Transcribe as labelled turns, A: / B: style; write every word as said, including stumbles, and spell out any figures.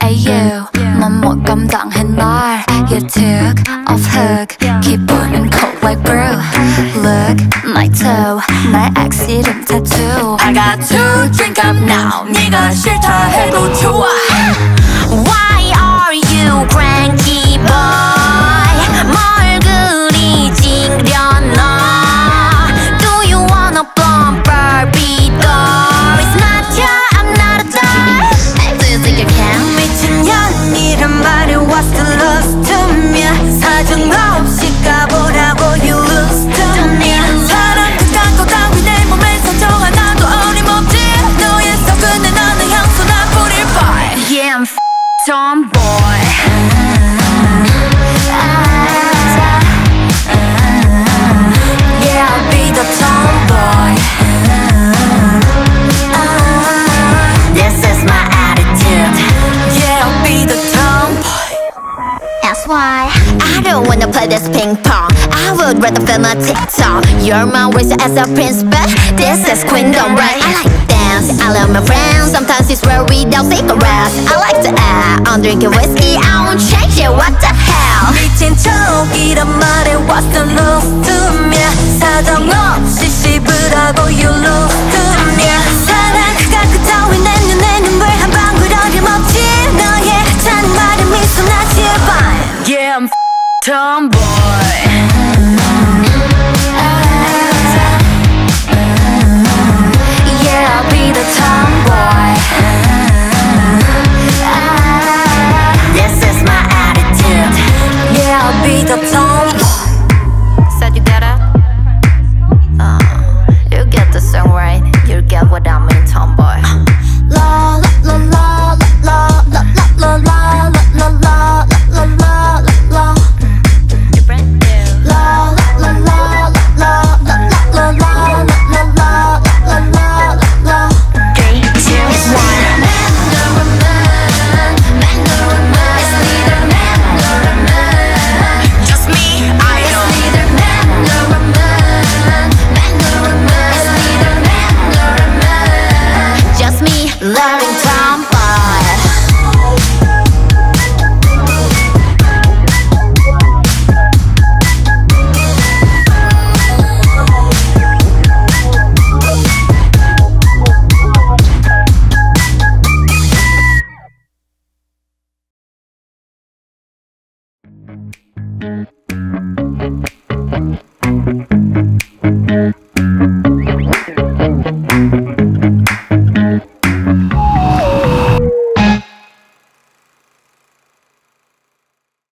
A: Hey you, 넌 못 감당해 날. You took off hook, 기분은 cold like brew. Look, my toe, 나의 ex 이름 tattoo. I got to drink up now, 네가 싫다 해도 좋아. Why are you cranky boy? 뭘 그리 찡그려놔? Do you wanna bump Barbie doll? It's not ya, I'm not a doll. Do you think you can?
B: 미친년이란 말이 what's the loss to me? 사정없이 가보라고 you lose to me. 사랑 끝까지 따위 내 몸에 상처 하나도 어림없지. 너의 속은에 나는 향수 나 뿌릴 boy.
A: Yeah, I'm f***ing tomboy.
B: Yeah, I'll be the tomboy. This is my attitude. Yeah, I'll be the tomboy.
A: That's why
C: I don't wanna play this ping pong. I would rather film a TikTok. You're my waist as a prince, but this is queendom, right? I like dance, I love my friends. Sometimes it's rare without cigarettes. I like to act, I'm drinking whiskey. I won't change it, what the hell?
B: 미친 척이란 말에 what's the loss to me? 사정없이 씹으라고 you lose to me. 사랑 그가 그 따위 내 눈에 눈물 한 방울 어림없지. 너의 찬 말에 미소 나 제발.
A: yeah, I'm f***ing tomboy. Yeah, I'll be the tomboy.
B: This is my attitude. Yeah, I'll be the tomboy.
C: Said you get it? Uh, you get the song right. You get what I mean, tomboy.
B: La la la la la la la la la la la la la la la.
C: You're brand new.
B: La la la la la la la la la la la la la la.
A: Three, two, one. Man or a man, man or a man. It's neither man nor a man. Just me, I know. It's neither man nor a man, man or a man. It's neither man nor a man.
C: Just me, loving tomboy.
A: Thank